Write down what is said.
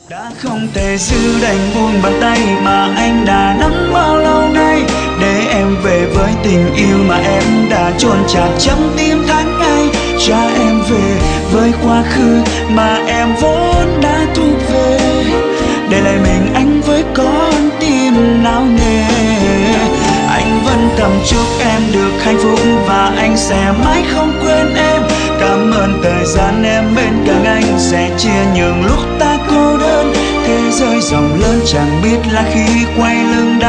Đã không thể giữ đành buông bàn tay mà anh đã nắm bao lâu nay, để em về với tình yêu mà em đã chôn chặt trong tim tháng ngày. Cha em về với quá khứ mà em vốn đã thuộc về, để lại mình anh với con tim nao nề. Anh vẫn thầm chúc em được hạnh phúc và anh sẽ mãi không quên em. Cảm ơn thời gian em bên cạnh anh sẽ chia nhường lúc ta cô đơn. Thế giới rộng lớn chẳng biết là khi quay lưng đã